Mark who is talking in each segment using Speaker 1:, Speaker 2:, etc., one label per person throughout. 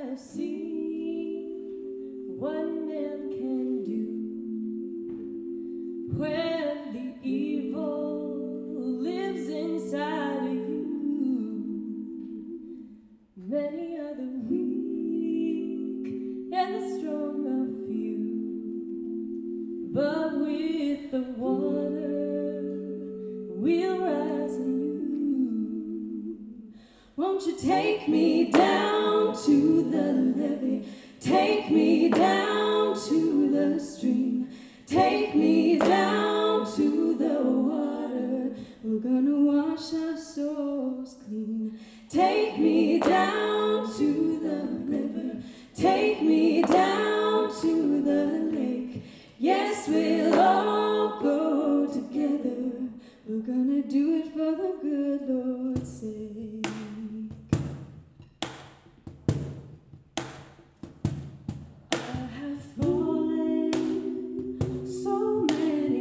Speaker 1: have seen what man can do when the evil lives inside of you. Many are the weak and the strong are few, but with the water we'll rise anew. Won't you take me down to the levee? Take me down to the stream. Take me down to the water. We're gonna wash our souls clean. Take me down to the river. Take me down to the lake. Yes, we'll all go together. We're gonna do it for the good Lord's sake. I have fallen so many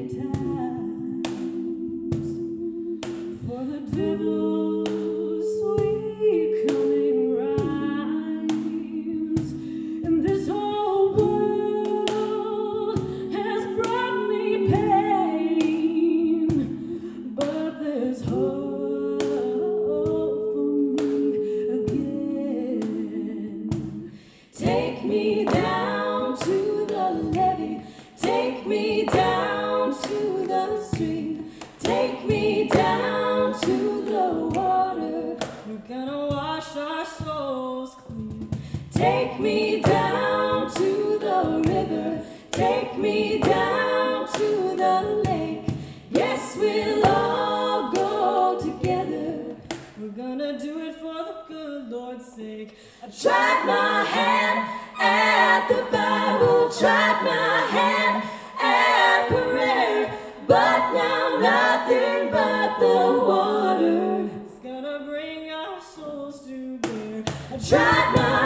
Speaker 1: times for the devil's sweet coming rhymes, and this whole world has brought me pain, but there's hope for me again. Take me down to the levee. Take me down to the stream. Take me down to the water. We're gonna wash our souls clean. Take me down to the river. Take me down to the lake. Yes, we'll all go together. We're gonna do it for the good Lord's sake. I tried my hand at the Bible, tried my hand at prayer, but now nothing but the water is gonna bring our souls to bear. I tried my